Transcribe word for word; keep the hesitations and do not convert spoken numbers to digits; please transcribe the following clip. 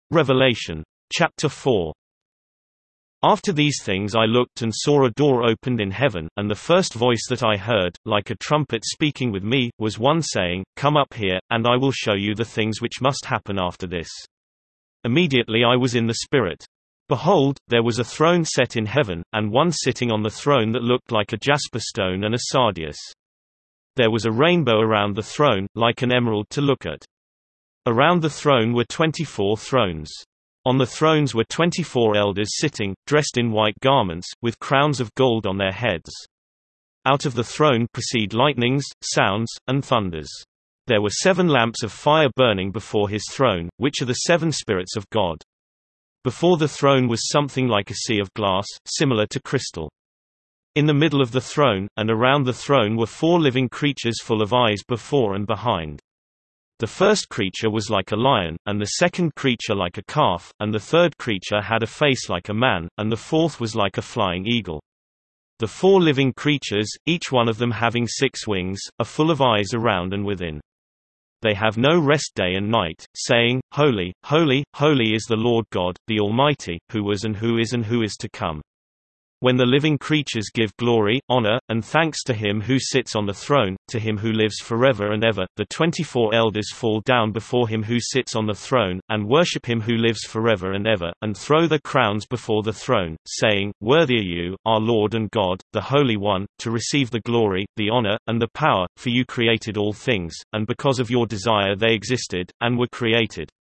Revelation. Chapter four. After these things I looked and saw a door opened in heaven, and the first voice that I heard, like a trumpet speaking with me, was one saying, Come up here, and I will show you the things which must happen after this. Immediately I was in the Spirit. Behold, there was a throne set in heaven, and one sitting on the throne that looked like a jasper stone and a sardius. There was a rainbow around the throne, like an emerald to look at. Around the throne were twenty-four thrones. On the thrones were twenty-four elders sitting, dressed in white garments, with crowns of gold on their heads. Out of the throne proceed lightnings, sounds, and thunders. There were seven lamps of fire burning before his throne, which are the seven spirits of God. Before the throne was something like a sea of glass, similar to crystal. In the middle of the throne, and around the throne were four living creatures full of eyes before and behind. The first creature was like a lion, and the second creature like a calf, and the third creature had a face like a man, and the fourth was like a flying eagle. The four living creatures, each one of them having six wings, are full of eyes around and within. They have no rest day and night, saying, Holy, holy, holy is the Lord God, the Almighty, who was and who is and who is to come. When the living creatures give glory, honor, and thanks to him who sits on the throne, to him who lives forever and ever, the twenty-four elders fall down before him who sits on the throne, and worship him who lives forever and ever, and throw their crowns before the throne, saying, Worthy are you, our Lord and God, the Holy One, to receive the glory, the honor, and the power, for you created all things, and because of your desire they existed, and were created.